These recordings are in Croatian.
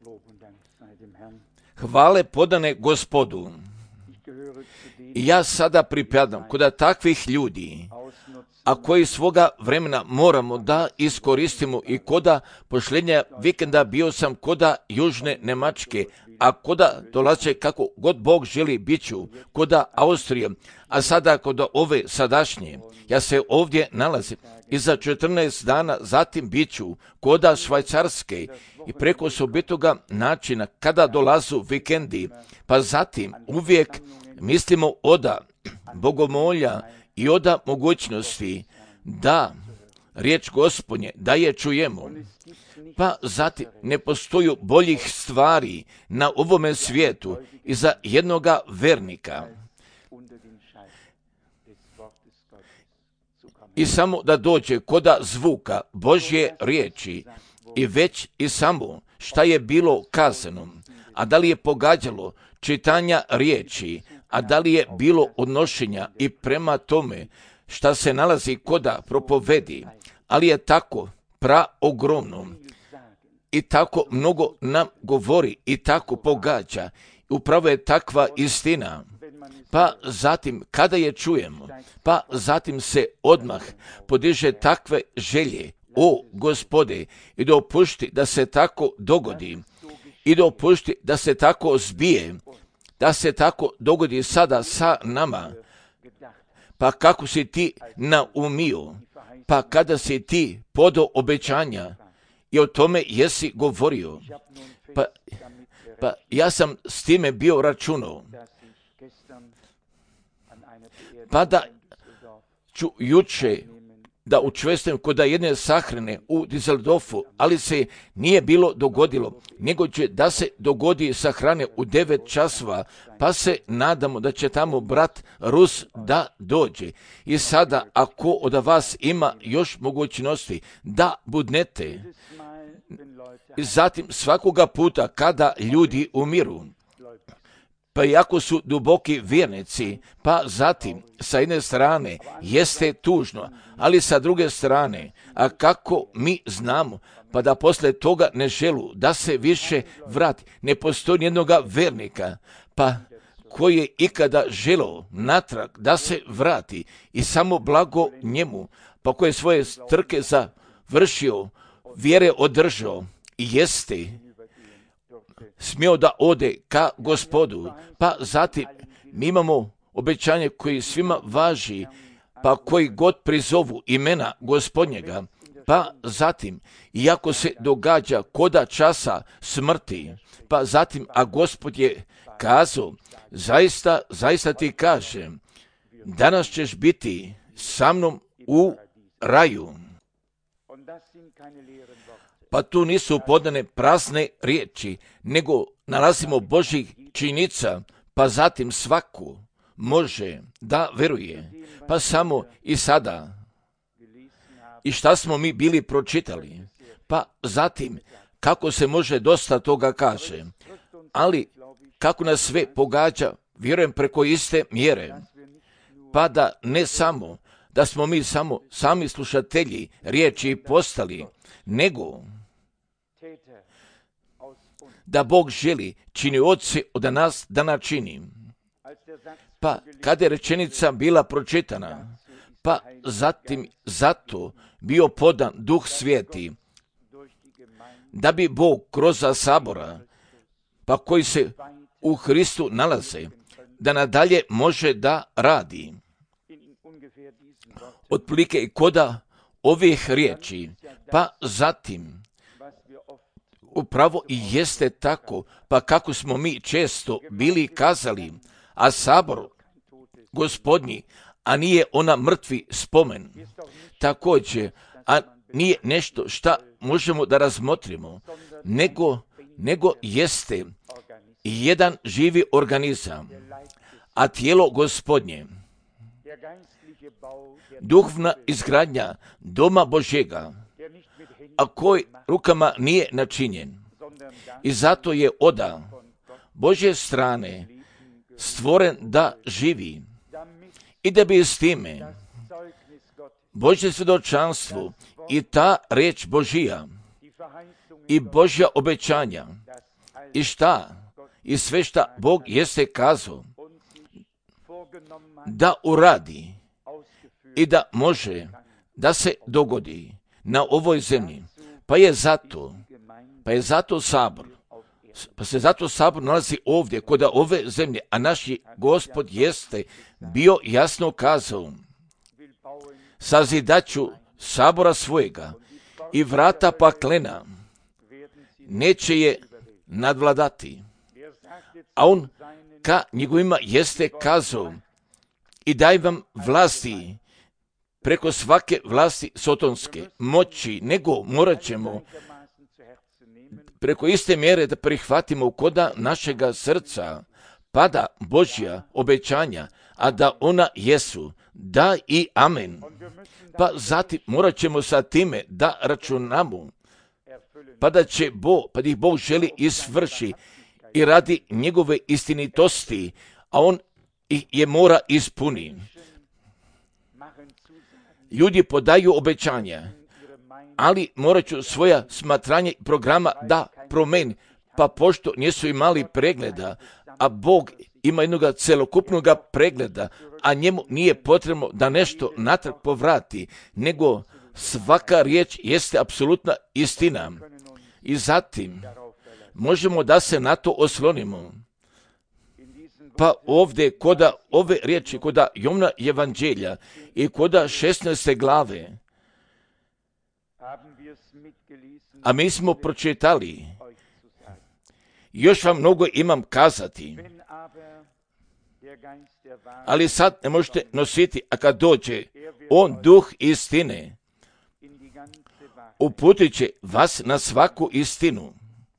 Hvale podane Gospodu. I ja sada pripadam kod takvih ljudi, a koji svoga vremena moramo da iskoristimo i koda pošljenja vikenda bio sam koda Južne Njemačke, a koda dolaze kako god Bog želi biću, koda Austrije, a sada koda ove sadašnje. Ja se ovdje nalazim i za 14 dana zatim biću koda Švajcarske i preko sobitoga načina kada dolazu vikendi, pa zatim uvijek mislimo oda bogomolja i oda mogućnosti da riječ Gospodnje, da je čujemo. Pa zatim ne postoji boljih stvari na ovome svijetu i za jednoga vernika. I samo da dođe koda zvuka Božje riječi i već i samo šta je bilo kazano, a da li je pogađalo čitanja riječi, a da li je bilo odnošenja i prema tome šta se nalazi koda propovedi, ali je tako praogromno i tako mnogo nam govori i tako pogađa. Upravo je takva istina. Pa zatim kada je čujemo, pa zatim se odmah podiže takve želje, o Gospode, i dopušti da se tako dogodi i dopušti da se tako zbije, da se tako dogodi sada sa nama. Pa kako si ti naumio, pa kada si ti podao obećanja i o tome jesi govorio, pa ja sam s time bio računao, pa da ću juče da učestvujem kod jedne sahrane u Düsseldorfu, ali se nije bilo dogodilo, nego će da se dogodi sahrane u 9 časova, pa se nadamo da će tamo brat Rus da dođe. I sada, ako od vas ima još mogućnosti da budnete, i zatim svakoga puta kada ljudi umiru, pa iako su duboki vjernici, pa zatim sa jedne strane jeste tužno, ali sa druge strane, a kako mi znamo, pa da posle toga ne želu da se više vrati. Ne postoji jednoga vernika, pa koji je ikada želeo natrag da se vrati i samo blago njemu, pa koji je svoje trke završio, vjere održao i jeste smio da ode ka Gospodu, pa zatim mi imamo obećanje koji svima važi, pa koji god prizovu imena Gospodnjega, pa zatim, iako se događa koda časa smrti, pa zatim, a Gospod je kazao, zaista ti kažem, danas ćeš biti sa mnom u raju. Pa tu nisu podane prazne riječi, nego nalazimo Božjih činjenica, pa zatim svaku može da veruje. Pa samo i sada. I šta smo mi bili pročitali? Pa zatim, kako se može dosta toga kaže. Ali, kako nas sve pogađa, vjerujem preko iste mjere. Pa da ne samo, da smo mi samo sami slušatelji riječi postali, nego da Bog želi činioce od nas da načini. Pa kada je rečenica bila pročitana, pa zatim zato bio podan Duh Sveti, da bi Bog kroz sabora, pa koji se u Hristu nalaze, da nadalje može da radi. Otprilike i koda ovih riječi, pa zatim upravo i jeste tako, pa kako smo mi često bili kazali, a sabor Gospodnji, a nije ona mrtvi spomen, također, a nije nešto šta možemo da razmotrimo, nego jeste jedan živi organizam, a tijelo Gospodnje, duhovna izgradnja doma Božjega, a koji rukama nije načinjen. I zato je oda Božje strane stvoren da živi i da bi s time Božje svjedočanstvo i ta riječ Božija i Božja obećanja, i šta i sve šta Bog jeste kazao da uradi i da može da se dogodi na ovoj zemlji. Pa je zato sabor. Pa se zato sabor nalazi ovdje, kod ove zemlje, a naš Gospod jeste bio jasno kazao: sazidaću sabora svojega i vrata paklena neće je nadvladati. A on ka njegovima jeste kazao: i daj vam vlasti preko svake vlasti sotonske moći, nego morat ćemo preko iste mjere da prihvatimo koda našega srca pada Božja obećanja, a da ona jesu da i amen. Pa zatim morat ćemo sa time da računamo, pa da ih Bog želi isvrši i radi njegove istinitosti, a on ih je mora ispuni. Ljudi podaju obećanja, ali morat ću svoja smatranja i programa da promeni, pa pošto nisu imali pregleda, a Bog ima jednog celokupnog pregleda, a njemu nije potrebno da nešto natrag povrati, nego svaka riječ jeste apsolutna istina. I zatim možemo da se na to oslonimo. Pa ovdje koda ove riječi, koda Jovana evanđelja i koda 16. glave, a mi smo pročitali, još vam mnogo imam kazati, ali sad ne možete nositi, a kad dođe on, duh istine, uputit će vas na svaku istinu.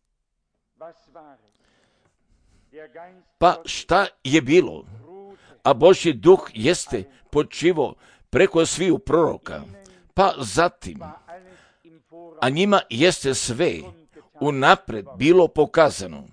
Pa šta je bilo? A Božji duh jeste počivao preko sviju proroka, pa zatim, a njima jeste sve unapred bilo pokazano.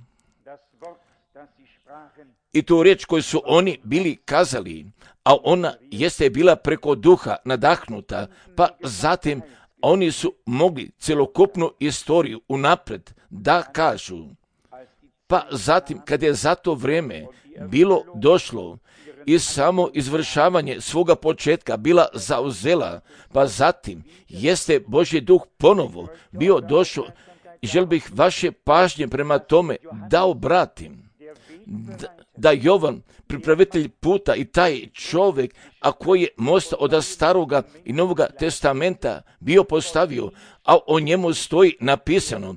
I tu riječ koju su oni bili kazali, a ona jeste bila preko duha nadahnuta, pa zatim oni su mogli celokupnu istoriju unapred da kažu. Pa zatim, kad je za to vrijeme bilo došlo i samo izvršavanje svoga početka bila zauzela, pa zatim jeste Božji duh ponovo bio došao i želio bih vaše pažnje prema tome da obratim. Da Jovan, pripravitelj puta i taj čovjek, a koji je most od staroga i novoga testamenta bio postavio, a o njemu stoji napisano: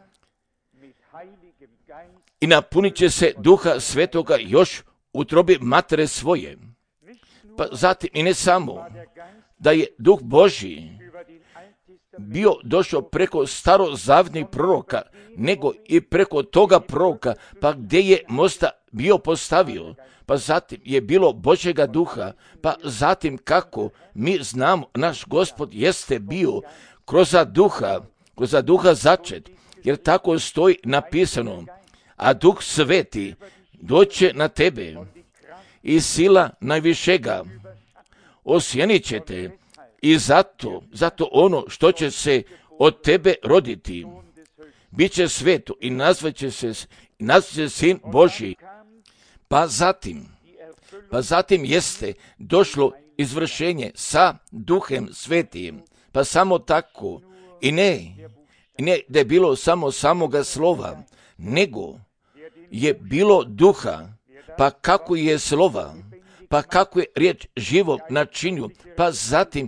i napunit će se duha svetoga još u utrobi matere svoje. Pa zatim i ne samo da je duh Božji bio došao preko starozavjetnih proroka, nego i preko toga proroka, pa gdje je mosta bio postavio, pa zatim je bilo Božjega duha, pa zatim kako mi znamo, naš Gospod jeste bio kroz duha začet, jer tako stoji napisano: a duh sveti doće na tebe i sila najvišega osjenit će te, i zato ono što će se od tebe roditi bit će sveto i nazvat će se sin Božji. Pa zatim jeste došlo izvršenje sa duhem svetim, pa samo tako, i ne da je bilo samo samoga slova, nego je bilo duha, pa kako je slova, pa kako je riječ živom načinju, pa zatim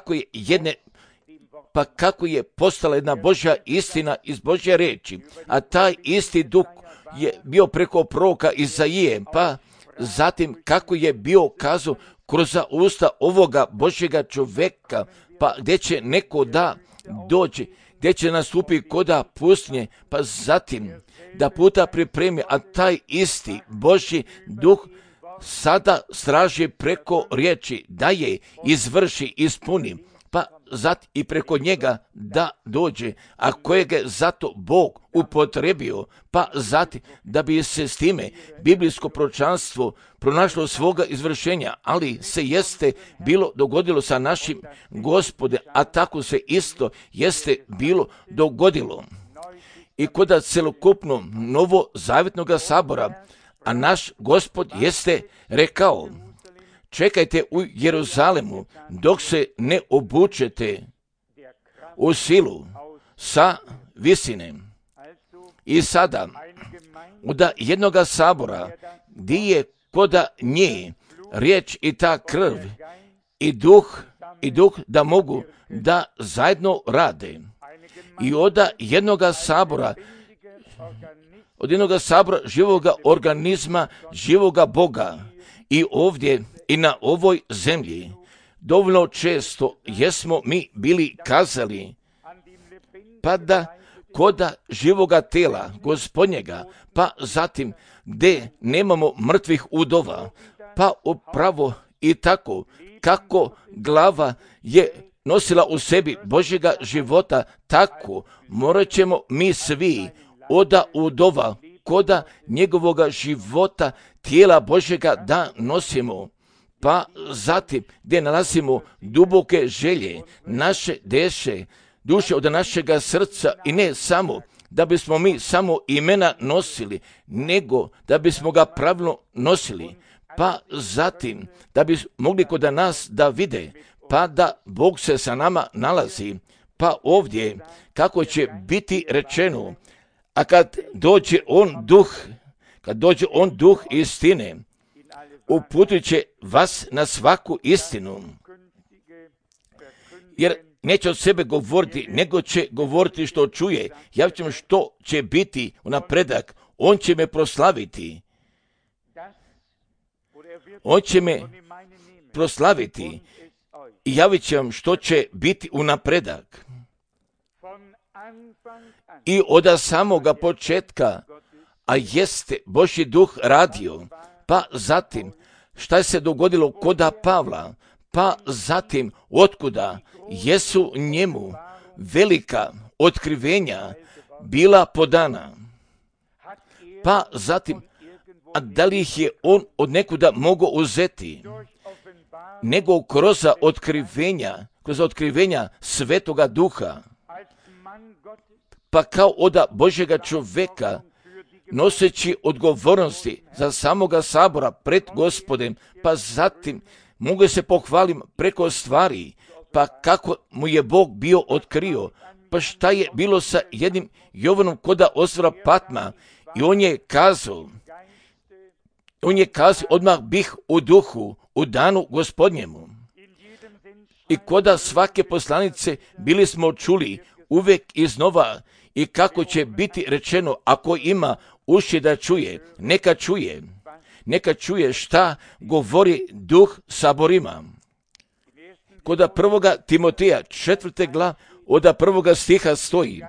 kako je postala jedna Božja istina iz Božje riječi, a taj isti duh je bio preko proroka Izaije, pa zatim kako je bio kazao kroz usta ovoga Božjega čovjeka, pa gdje će neko da dođe, gdje će nastupiti koda pustinje, pa zatim da puta pripremi, a taj isti Božji duh sada straži preko riječi da je izvrši, ispuni, pa zatim i preko njega da dođe, a kojeg je zato Bog upotrebio, pa zatim da bi se s time biblijsko proročanstvo pronašlo svoga izvršenja, ali se jeste bilo dogodilo sa našim Gospodem, a tako se isto jeste bilo dogodilo. i kod celokupnog novozavjetnog sabora, a naš Gospod jeste rekao, čekajte u Jeruzalemu dok se ne obučete u silu sa visine. I sada, od jednoga sabora, gdje je koda nje riječ i ta krv i duh da mogu da zajedno rade. I od jednoga sabora, živoga organizma, živoga Boga, i ovdje i na ovoj zemlji, dovoljno često jesmo mi bili kazali, pa da koda živoga tela Gospodnjega, pa zatim gdje nemamo mrtvih udova, pa upravo i tako kako glava je nosila u sebi Božjega života, tako morat ćemo mi svi oda udova koda njegovoga života tijela Božjega da nosimo. Pa zatim gdje nalazimo duboke želje, naše duše od našega srca, i ne samo da bismo mi samo imena nosili, nego da bismo ga pravilno nosili, pa zatim da bi mogli kod nas da vide, pa da Bog se sa nama nalazi. Pa ovdje kako će biti rečeno, a kad dođe on duh istine, uputit će vas na svaku istinu, jer neće od sebe govoriti, nego će govoriti što čuje. Ja ću što će biti u napredak. On će me proslaviti. On će me proslaviti i javit će vam što će biti u napredak. I od samoga početka, a jeste Božji duh radio, pa zatim šta se dogodilo koda Pavla, pa zatim otkuda jesu njemu velika otkrivenja bila podana, pa zatim, a da li ih je on od nekuda mogao uzeti, nego kroz otkrivenja Svetoga Duha, pa kao od Božjega čovjeka, noseći odgovornosti za samoga sabora pred Gospodem, pa zatim mogu se pohvalim preko stvari, pa kako mu je Bog bio otkrio, pa šta je bilo sa jednim Jovanom koda ostrva Patma, i on je kazao, odmah bih u duhu, u danu Gospodnjemu. I koda svake poslanice bili smo čuli uvijek iznova, i kako će biti rečeno, ako ima uši da čuje, neka čuje šta govori duh saborima. Koda 1. Timoteja 4. glava od 1. stiha stoji,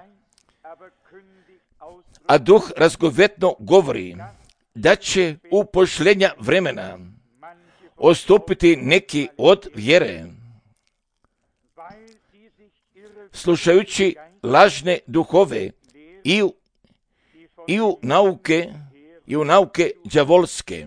a duh razgovetno govori da će u pošljenja vremena odstupiti neki od vjere, slušajući lažne duhove i u nauke đavolske.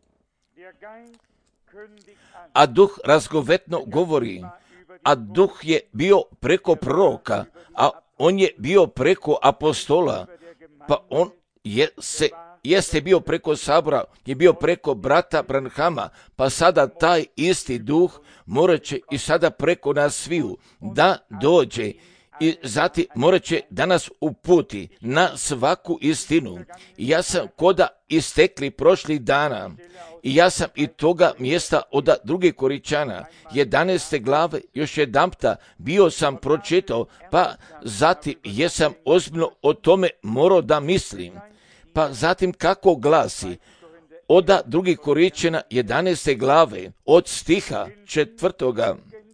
A duh razgovetno govori, a duh je bio preko proroka, a on je bio preko apostola, pa on jeste bio preko sabora, je bio preko brata Branhama, pa sada taj isti duh morat će i sada preko nas sviju da dođe, i zatim morat će da nas uputi na svaku istinu. I ja sam koda istekli prošlih dana, i ja sam i toga mjesta od 2. Koričana 11. glave još jedanputa bio sam pročitao, pa zatim jesam ozbiljno o tome morao da mislim. Pa zatim kako glasi od 2. Koričana 11. glave od stiha 4.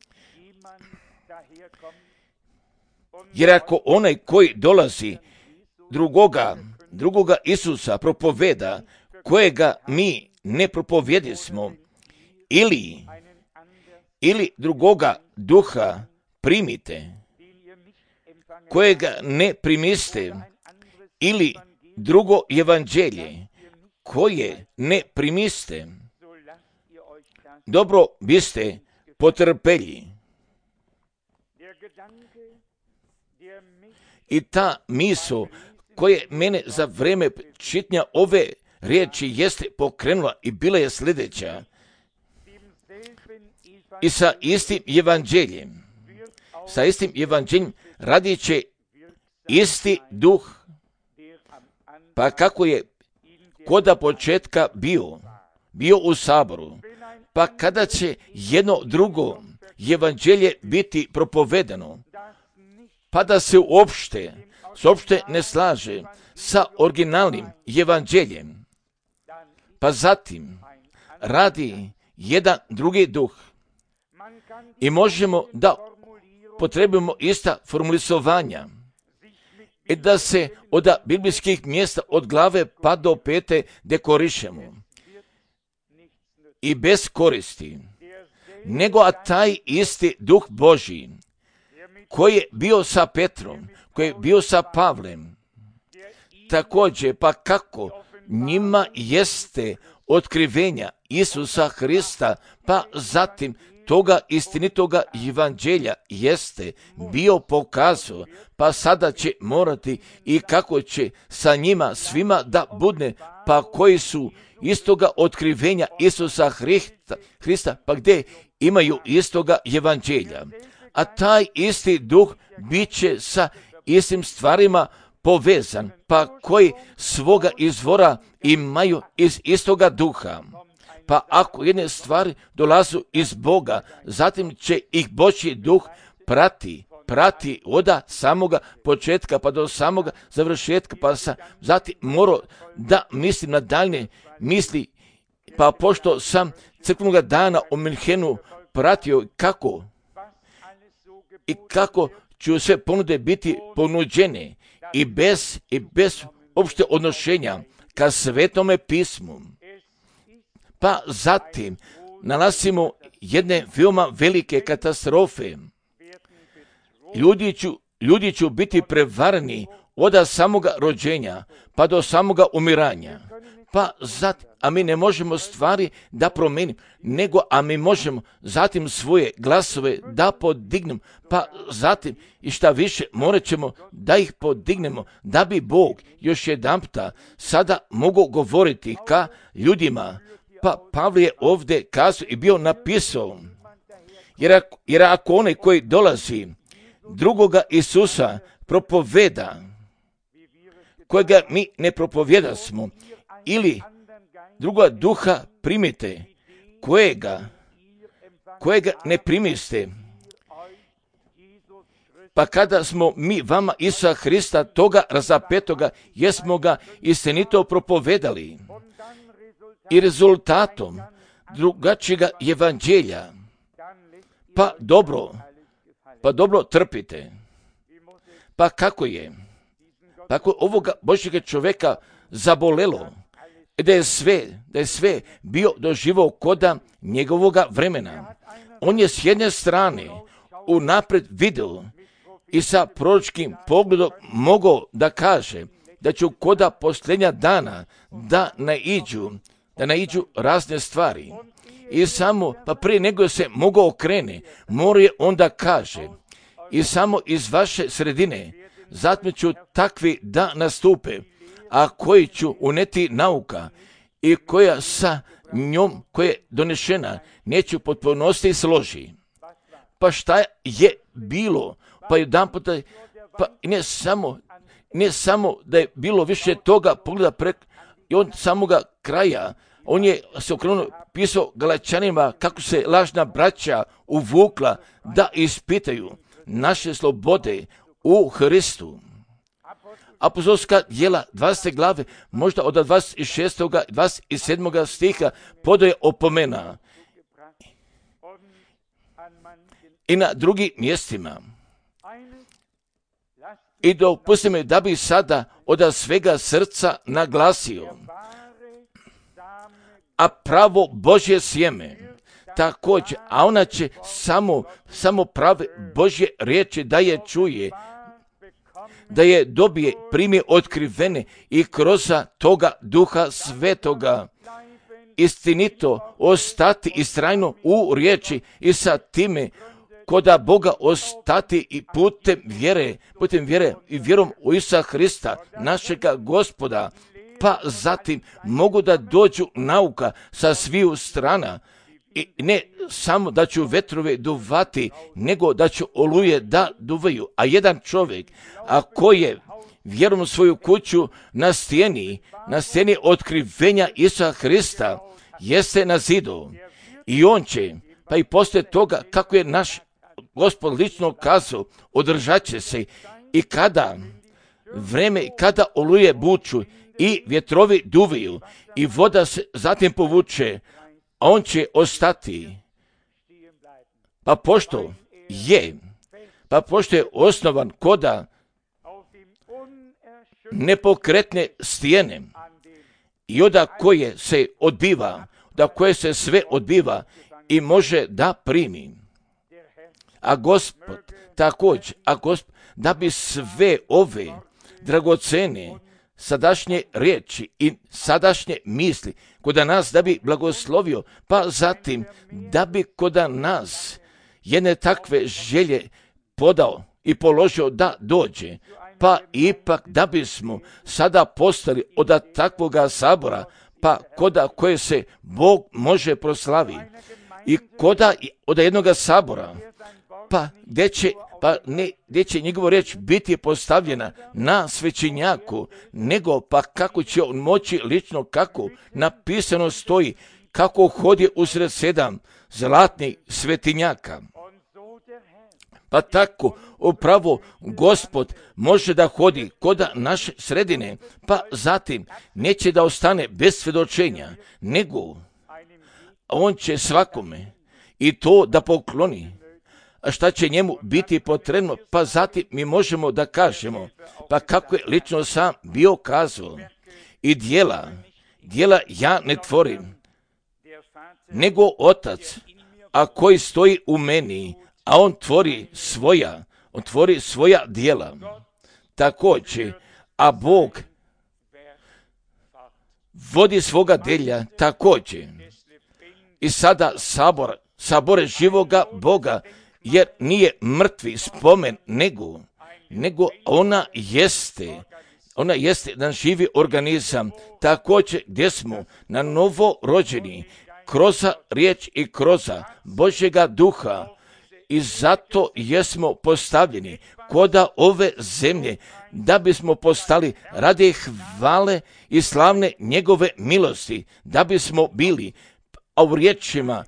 Jer ako onaj koji dolazi drugoga Isusa propoveda, kojega mi ne propovjedismo, ili drugoga duha primite, kojega ne primiste, ili drugo evanđelje, koje ne primiste, dobro biste potrpeli. I ta misao koje mene za vrijeme čitanja ove riječi jeste pokrenula i bila je sljedeća. I sa istim evanđeljem radit će isti duh, pa kako je koda početka bio u saboru, pa kada će jedno drugo evanđelje biti propovedano, pa da se uopšte ne slaže sa originalnim evanđeljem, pa zatim radi jedan drugi duh. I možemo da potrebujemo ista formulisovanja i da se od biblijskih mjesta od glave pa do pete dekorišemo i bez koristi, nego a taj isti duh Božji koji je bio sa Petrom, koji je bio sa Pavlem, također pa kako njima jeste otkrivenja Isusa Hrista, pa zatim toga istinitoga evanđelja jeste bio pokazao, pa sada će morati i kako će sa njima svima da budne, pa koji su istoga otkrivenja Isusa Hrista, pa gdje imaju istoga evanđelja. A taj isti duh bit će sa istim stvarima povezan, pa koji svoga izvora imaju iz istoga duha. Pa ako jedne stvari dolazu iz Boga, zatim će ih Božji duh prati od samoga početka pa do samoga završetka, pa zatim mora da mislim na daljne misli, pa pošto sam crkvenog dana u Minhenu pratio kako će sve ponude biti ponuđene i bez opšte odnošenja ka Svetome pismu. Pa zatim nalazimo jedne veoma velike katastrofe. Ljudi će biti prevareni od samoga rođenja pa do samoga umiranja. Pa zatim, a mi ne možemo stvari da promenimo, a mi možemo zatim svoje glasove da podignemo, pa zatim i šta više morat ćemo da ih podignemo, da bi Bog još jedanputa sada mogao govoriti ka ljudima. Pa Pavle je ovdje kazao i bio napisao, jer ako onaj koji dolazi drugoga Isusa propoveda, kojega mi ne propovijedasmo, ili druga duha primite, kojega ne primiste, pa kada smo mi vama Isusa Hrista toga razapetoga, jesmo ga istinito propovedali, i rezultatom drugačijega evanđelja, pa dobro trpite. Pa kako je? Pa ako ovoga Božjega čovjeka zabolelo, da je sve bio doživao koda njegovoga vremena. On je s jedne strane unaprijed vidio i sa proročkim pogledom mogao da kaže da će koda posljednja dana da naiđu razne stvari. I samo, pa prije nego se mogao okrene, mora je onda kaže, i samo iz vaše sredine, zatim ću takvi da nastupe, a koji ću uneti nauka i koja sa njom, koja je donešena, neću potpunosti složi. Pa šta je bilo? Pa jedan puta, pa ne samo da je bilo više toga pogleda i on samoga kraja, on je se okrenuo, pisao Galačanima kako se lažna braća uvukla da ispitaju naše slobode u Hristu. Apostolska djela 20. glave, možda od 26. 27. stiha podaje opomena. I na drugim mjestima. I dopustimo da bi sada od svega srca naglasio, a pravo Božje sjeme također, a ona će samo prave Božje riječi da je čuje, da je dobije, primi otkrivene i kroz toga Duha Svetoga istinito ostati istrajno u riječi i sa time koda Boga ostati i putem vjere i vjerom u Isusa Hrista, našega Gospoda, pa zatim mogu da dođu nauka sa sviju strana i ne samo da ću vetrove duvati, nego da ću oluje da duvaju. A jedan čovjek, ako je vjerom svoju kuću na stijeni otkrivenja Isusa Hrista, jeste na zidu i on će, pa i poslije toga kako je naš Gospod lično kazao, održat će se i kada oluje buču i vjetrovi duvaju i voda se zatim povuče, a on će ostati. Pa pošto je osnovan koda nepokretne stijene i od koje se sve odbiva i može da primi. A Gospod također, da bi sve ove dragocene sadašnje riječi i sadašnje misli koda nas da bi blagoslovio, pa zatim da bi koda nas jedne takve želje podao i položio da dođe, pa ipak da bismo sada postali od takvoga sabora, pa koda koje se Bog može proslavi i koda od jednoga sabora, pa gdje će njegova riječ biti postavljena na svećenjaku, nego pa kako će on moći lično, kako napisano stoji, kako hodi usred 7 zlatnih svetinjaka. Pa tako upravo Gospod može da hodi koda naše sredine, pa zatim neće da ostane bez svjedočenja, nego on će svakome i to da pokloni. A šta će njemu biti potrebno, pa zatim mi možemo da kažemo, pa kako je lično sam bio kazao, i djela ja ne tvorim, nego Otac, a koji stoji u meni, a on tvori svoja djela. Također, a Bog vodi svoga delja također. I sada sabore živoga Boga, jer nije mrtvi spomen, nego ona jeste jedan živi organizam, također gdje smo na novo rođeni, kroz riječ i kroz Božjega duha, i zato jesmo postavljeni koda ove zemlje, da bismo postali radi hvale i slavne njegove milosti, da bismo bili, a u riječima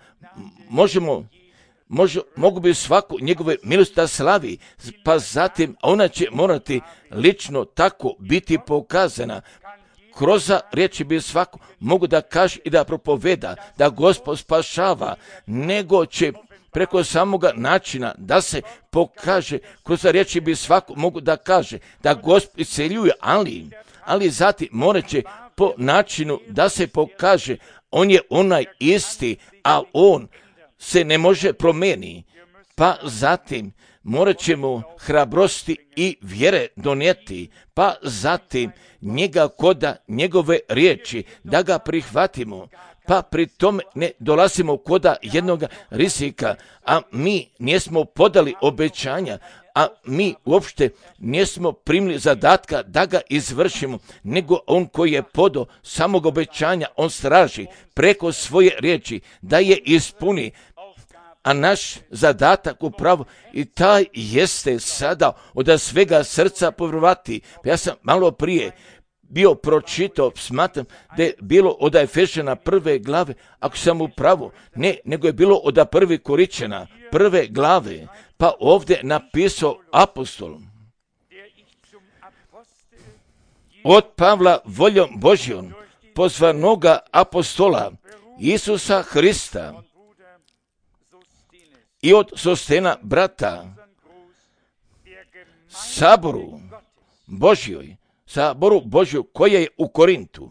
mogu bi svaku njegove milosti da slavi, pa zatim ona će morati lično tako biti pokazana. Kroz riječi bi svako mogu da kaže i da propoveda da Gospod spašava, nego će preko samoga načina da se pokaže, kroz riječi bi svako mogu da kaže da Gospod isceljuje, ali zatim morat će po načinu da se pokaže, on je onaj isti, a on se ne može promijeni, pa zatim morat ćemo hrabrosti i vjere donijeti, pa zatim njega koda njegove riječi da ga prihvatimo, pa pri tome ne dolazimo koda jednog rizika, a mi nismo podali obećanja, a mi uopšte nismo primili zadatka da ga izvršimo, nego on koji je podao samog obećanja, on straži preko svoje riječi da je ispuni. A naš zadatak upravo i taj jeste sada od svega srca povjerovati. Pa ja sam malo prije bio pročitao, smatram da je bilo od Efešana 1. glave, ako sam u pravu, ne, nego je bilo od 1. Koričana 1. glave, pa ovdje napisao apostol. Od Pavla voljom Božjom, pozvanoga apostola Isusa Hrista, i od Sostena brata, saboru Božju koja je u Korintu,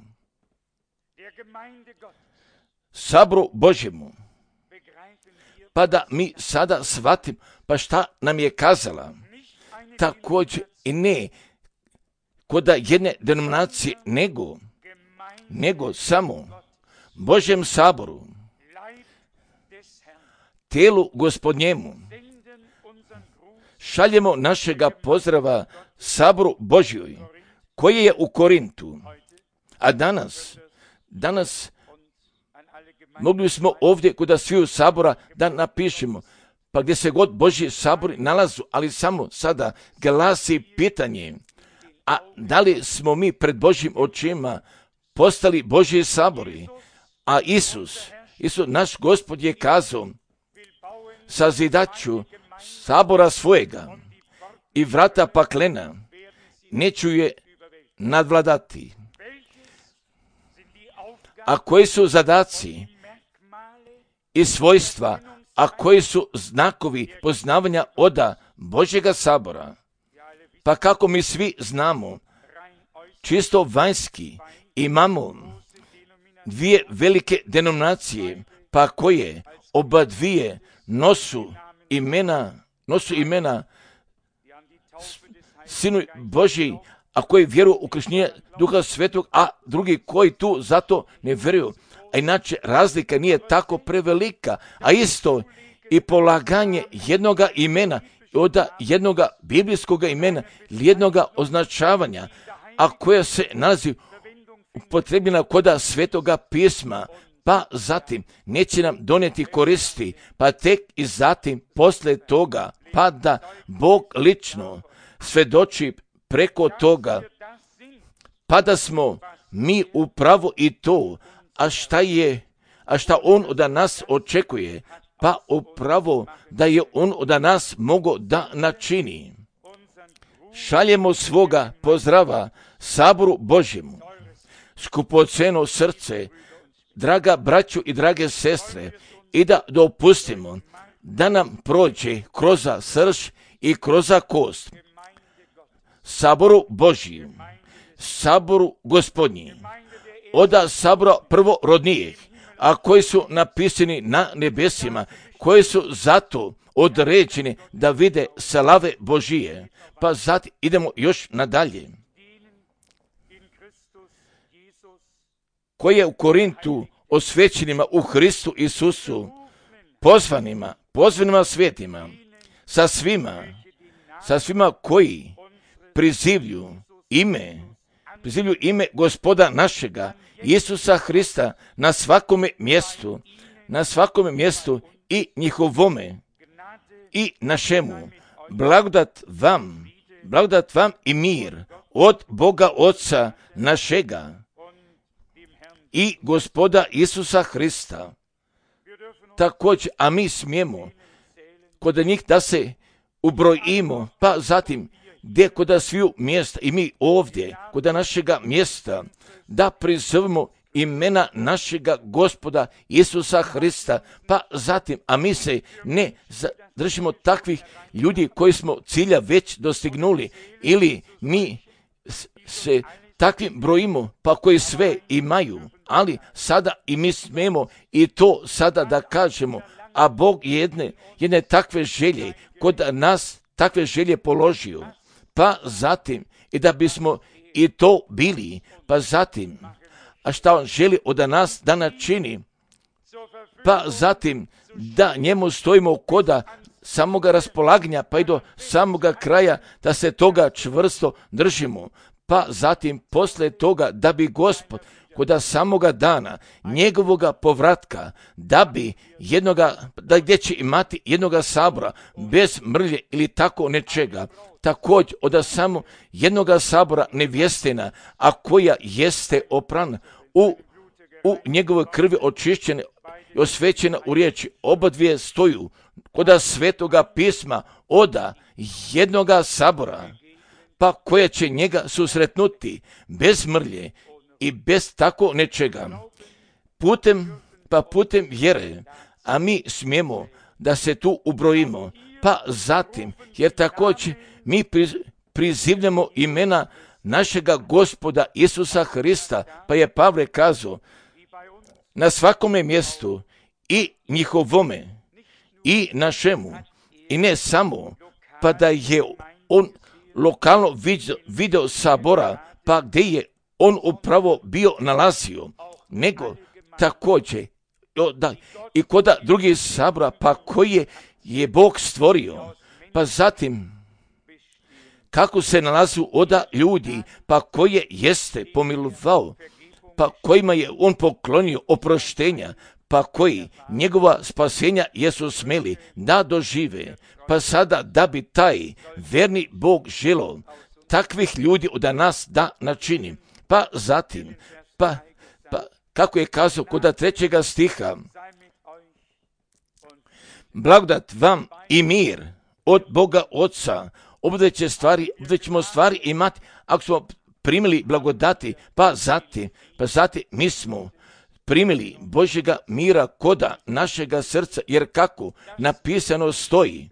saboru Božjemu, pa da mi sada shvatim, pa šta nam je kazala, također i ne kod jedne denominacije, nego samo Božjem saboru, tijelu Gospodnjemu, šaljemo našega pozdrava Saboru Božjoj, koji je u Korintu. A danas mogli smo ovdje kod sviju sabora da napišemo, pa gdje se god Božji sabori nalazu, ali samo sada glasi pitanje, a da li smo mi pred Božjim očima postali Božji sabori? A Isus, naš Gospod je kazao, sazidaću sabora svojega i vrata paklena neću je nadvladati. A koji su zadaci i svojstva, a koji su znakovi poznavanja oda Božjega sabora? Pa kako mi svi znamo, čisto vanjski imamo dvije velike denominacije, pa koje oba dvije nosu imena Sinu Božji, a koji vjeruju u krštenje Duha Svetog, a drugi koji tu zato ne vjeruju. A inače razlika nije tako prevelika, a isto i polaganje jednoga imena, od jednoga biblijskog imena, jednoga označavanja, a koja se nalazi upotrebljena kod Svetoga pisma, pa zatim neće nam donijeti koristi, pa tek i zatim posle toga, pa da Bog lično svedoči preko toga, pa da smo mi upravo i to, a šta on od nas očekuje, pa upravo da je on od nas mogao da načini. Šaljemo svoga pozdrava Saboru Božjemu, skupoceno srce, draga braću i drage sestre, i da dopustimo da nam prođe kroz srž i kroz kost. Saboru Božjem, Saboru Gospodnjim, od sabora prvorodnijih, a koji su napisani na nebesima, koji su zato određeni da vide slave Božije. Pa zatim idemo još nadalje. Koji je u Korintu osvećenima u Hristu Isusu, pozvanima svetima, sa svima koji prizivlju ime Gospoda našega, Isusa Hrista na svakome mjestu i njihovome i našemu. Blagodat vam i mir od Boga Oca našega i Gospoda Isusa Hrista. Također, a mi smijemo kod njih da se ubrojimo, pa zatim gdje kod sviju mjesta i mi ovdje kod našega mjesta da prizovemo imena našega Gospoda Isusa Hrista, pa zatim, a mi se ne zadržimo takvih ljudi koji smo cilja već dostignuli, ili mi se takvim brojimo, pa koji sve imaju, ali sada i mi smemo i to sada da kažemo, a Bog jedne takve želje kod nas takve želje položio, pa zatim i da bismo i to bili, pa zatim, a šta on želi od nas da načini, pa zatim da njemu stojimo koda samoga raspolaganja, pa i do samoga kraja, da se toga čvrsto držimo, pa zatim posle toga da bi Gospod kod samoga dana njegovoga povratka, da gdje će imati jednoga sabora bez mrlje ili tako nečega, također od samo jednoga sabora nevjestina, a koja jeste oprana u njegovoj krvi očišćene i osvećena u riječi, oba dvije stoju kod Svetoga pisma od jednoga sabora, pa koja će njega susretnuti bez mrlje i bez tako nečega. Putem vjere, a mi smijemo da se tu ubrojimo, pa zatim, jer također mi prizivljamo imena našega Gospoda Isusa Hrista, pa je Pavle kazao, na svakome mjestu i njihovome i našemu, i ne samo, pa da je on lokalno video sabora, pa gdje je on upravo bio nalazio, nego također i kod drugih sabora, pa koje je Bog stvorio, pa zatim kako se nalazu oda ljudi, pa koje jeste pomilovao, pa kojima je on poklonio oproštenja, pa koji njegova spasenja jesu smeli da dožive, pa sada da bi taj verni Bog želo takvih ljudi od nas da načini. Pa zatim, pa kako je kazao kod 3. stiha, blagodat vam i mir od Boga Oca, obdje ćemo stvari imati ako smo primili blagodati, pa zatim mi smo primili Božjega mira koda našega srca, jer kako napisano stoji,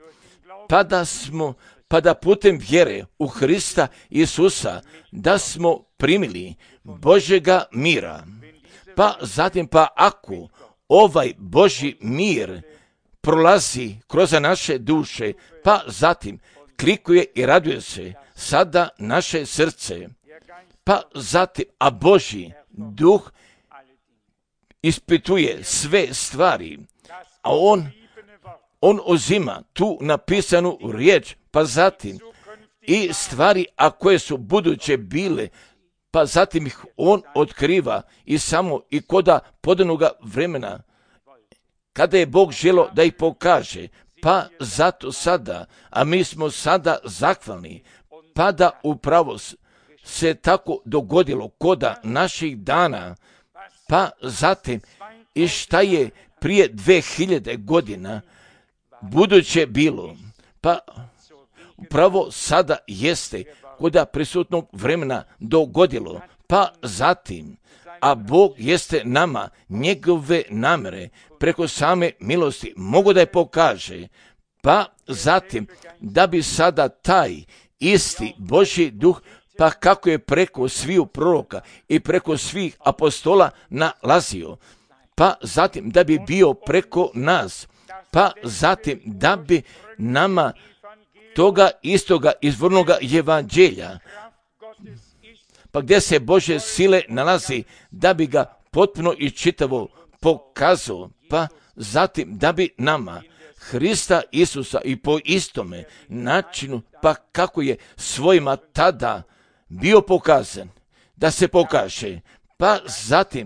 pa da putem vjere u Hrista Isusa da smo primili Božjega mira. Pa zatim, pa ako ovaj Božji mir prolazi kroz naše duše, pa zatim klikuje i raduje se sada naše srce, pa zatim, a Božji duh ispituje sve stvari, a on uzima tu napisanu riječ, pa zatim i stvari, a koje su buduće bile, pa zatim ih on otkriva i samo i koda podanoga vremena, kada je Bog želo da ih pokaže, pa zato sada, a mi smo sada zahvalni, pa da upravo se tako dogodilo koda naših dana, pa zatim i šta je prije 2000 godina buduće bilo, pa upravo sada jeste koda prisutnog vremena dogodilo, pa zatim, a Bog jeste nama njegove namere preko same milosti mogu da je pokaže, pa zatim da bi sada taj isti Božji duh, pa kako je preko sviju proroka i preko svih apostola nalazio, pa zatim da bi bio preko nas, pa zatim da bi nama toga istoga izvornoga evanđelja, pa gdje se Božje sile nalazi, da bi ga potpuno i čitavo pokazao, pa zatim da bi nama Hrista Isusa i po istome načinu, pa kako je svojima tada bio pokazan, da se pokaže, pa zatim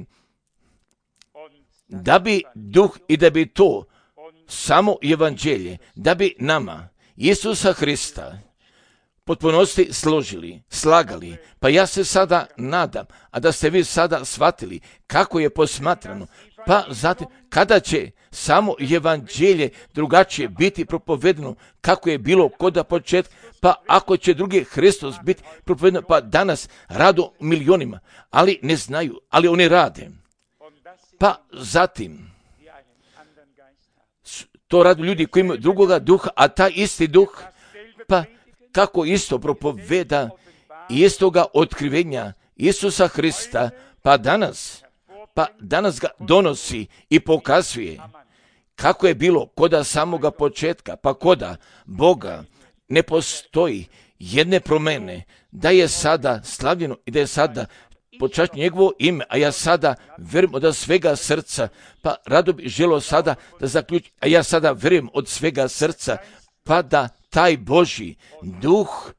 da bi duh i da bi to samo evanđelje, da bi nama Isusa Hrista potpunosti slagali, pa ja se sada nadam, a da ste vi sada shvatili kako je posmatrano, pa zatim kada će samo evanđelje drugačije biti propovedeno kako je bilo koda početka, pa ako će drugi Hristos biti propovedeno, pa danas rado milionima, ali ne znaju, ali oni rade. Pa zatim to rade ljudi koji imaju drugoga duha, a taj isti duh, pa kako isto propoveda istoga otkrivenja Isusa Hrista, pa danas ga donosi i pokazuje kako je bilo koda samoga početka, pa koda Boga ne postoji jedne promjene, da je sada slavljeno i da je sada počašćeno njegovo ime, a ja sada vjerujem od svega srca, pa rado bi želio sada da zaključim, a ja sada vjerujem od svega srca, pa da taj Božji duh,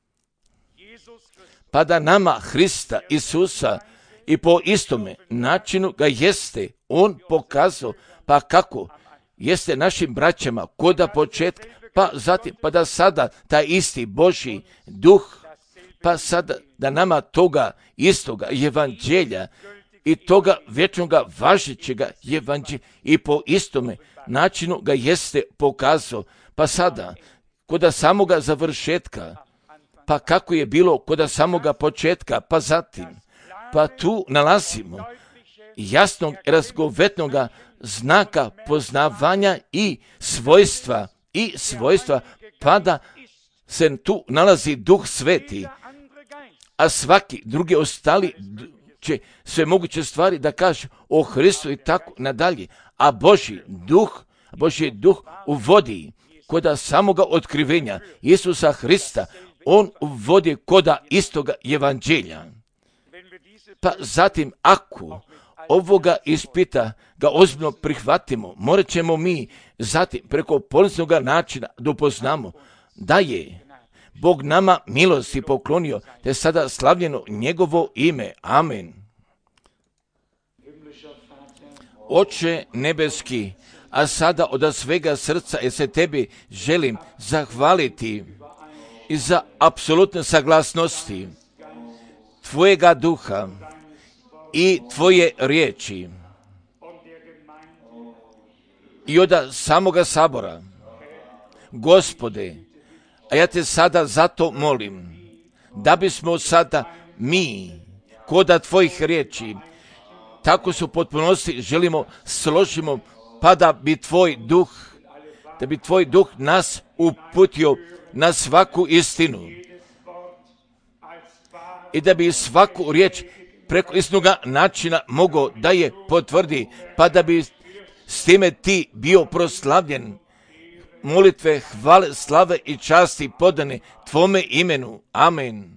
pa da nama Hrista Isusa i po istome načinu ga jeste on pokazao, pa kako jeste našim braćama koda početka, pa zatim, pa da sada taj isti Božji duh, pa sada da nama toga istoga evanđelja i toga vječnoga važećega evanđelja i po istome načinu ga jeste pokazao, pa sada koda samoga završetka, pa kako je bilo koda samoga početka, pa zatim, pa tu nalazimo jasnog razgovetnoga znaka poznavanja i svojstva, pa da se tu nalazi Duh Sveti, a svaki drugi ostali će sve moguće stvari da kaže o Hristu i tako nadalje, a Božji duh uvodi koda samoga otkrivenja Isusa Hrista, on uvodi koda istoga evanđelja. Pa zatim, ako ovoga ispita ga ozbiljno prihvatimo, morat ćemo mi zatim preko poniznog načina da upoznamo da je Bog nama milosti poklonio, te sada slavljeno njegovo ime. Amen. Oče nebeski, a sada od svega srca se tebi želim zahvaliti i za apsolutne saglasnosti tvojega duha i tvoje riječi i od samoga sabora. Gospode, a ja te sada zato molim da bismo sada mi koda tvojih riječi tako se u potpunosti želimo složimo, pa da bi tvoj duh nas uputio na svaku istinu i da bi svaku riječ preko istinoga načina mogao da je potvrdi, pa da bi s time ti bio proslavljen. Molitve, hvale, slave i časti podane tvome imenu. Amen.